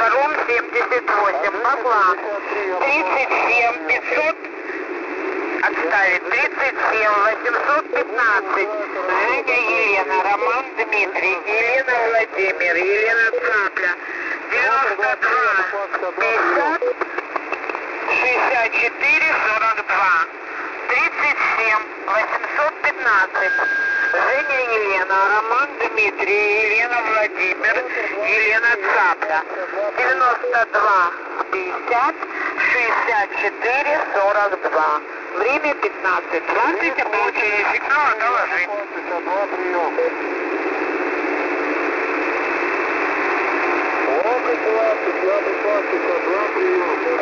Паром 78, по плану. 37 500, отставить. 37 815. Женя Елена, Роман Дмитрий, Елена Владимир, Елена Цапля. 92 50 64 42. 37 815. Женя Елена, Роман Дмитрий, Елена Владимир, Елена Цапля. 92 50 64 42. Время 15:20. О получении сигнала доложить. Опыт 20, 5 класс, 52 прием.